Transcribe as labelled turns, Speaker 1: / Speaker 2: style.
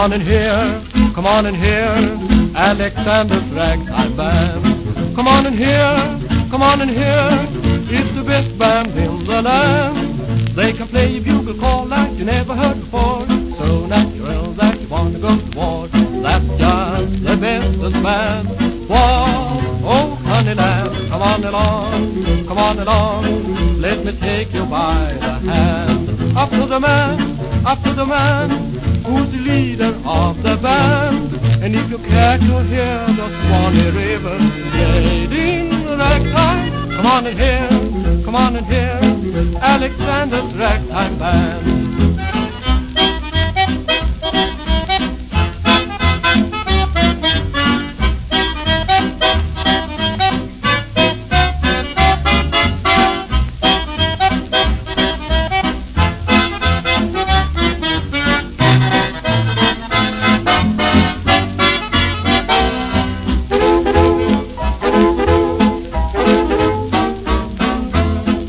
Speaker 1: on and hear, come on and hear Alexander's Ragtime Band. Come on and hear, come on and hear, it's the best band in the land. They can play a bugle call like you never heard before, so natural that you want to go to war. That's just the bestest band. Whoa, oh honey lamb, come on along, let me take you by the hand. Up to the man, who's the leader of the band. And if you care to hear the Swanee River played in ragtime, come on and hear Alexander's Ragtime Band.